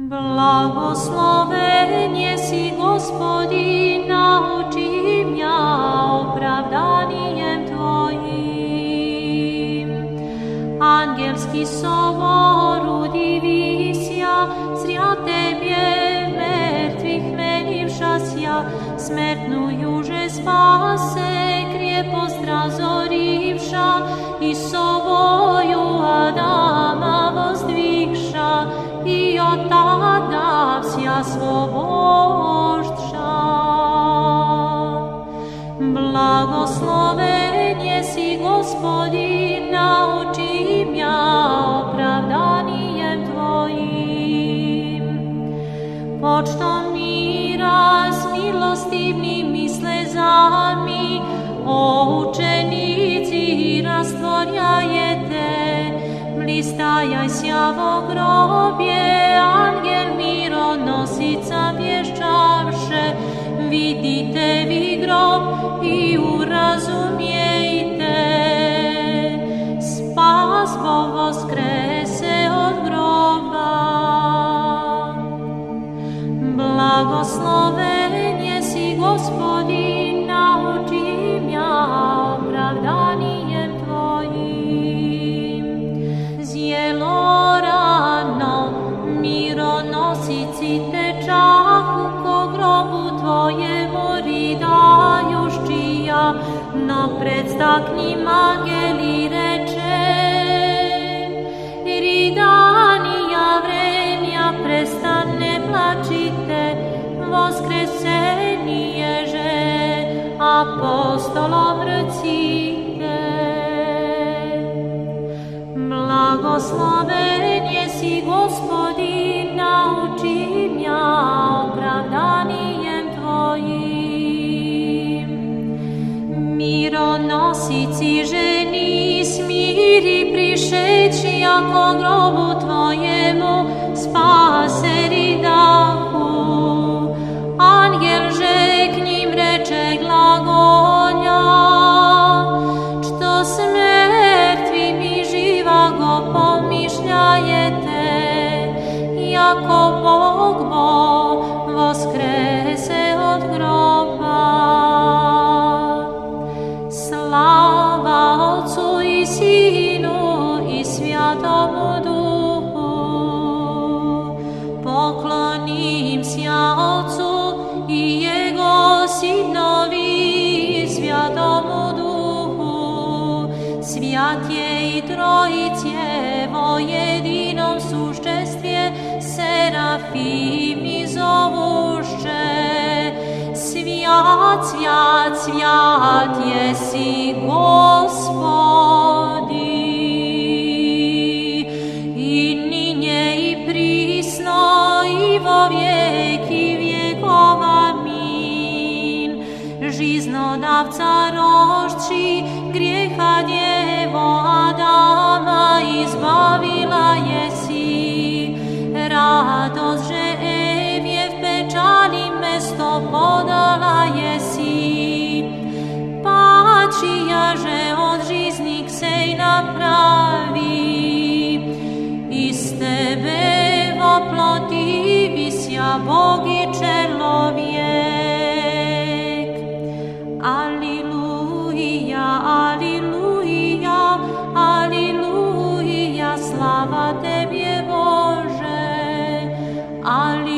Blagosloven jesi, Gospodi, nauči mňa opravdanijem Tvojim. Angelský sovor udivisia, zria Tebie mŕtvych menivšasia, smrtnú juže spase, krieposť razorivša, i sovoju Adama vozdvihša, i od tada vsia svoboždša. Blagosloven jesi, Gospodin, nauči mňa opravdanijem Tvojim. Počtom míra s milostivnými slezami, o učenici rastvoriajete, listajajся vo grobie, anjel mironosica vieščavše, vidite vi grob i urazumiejte, spas Boh voskrese od groba. Blagosloven jesi, Gospodin, nauči mňa opravdanijem Tvojim. Zjelo ráno, mironosici tečahu ko grobu Tvojemu ridajuščija, no predsta k ním angeli reče, ridania vremia prestane, plačite, voskresenie že apostolom rcite. Blagosloven jesi, Gospodin, nauči mňa opravdanijem Tvojim. Mironosici ženy smíri prišeći, ako grobu Tvojemu spase ridahu. Anjel že k ním reče glagolja, što s mŕtvými živa go pomišljajete, jako Bog voskrese od groba. Slava Otcu i Synu i Svjatomu Duhu. Pokloním sia Otcu i Jego Synovi i Svjatomu Duhu, Svjatej Trojice vo jedinom súždžestvie, serafimi zovuše, Sviat, sviat, sviat jesi, Gospodi, i nynie i prísno, i vo vieky viekov. Amin. Žiznodavca roštří, griecha dievo Adama izbavila jesi, radosť, že Evie v pečali mesto podala jesi, páčia, že od žízny ksej napraví, i z Tebe vo ploti vysia Boh i človek. Aliluja, aliluja, aliluja, sláva Tebie, Bože. Aliluja.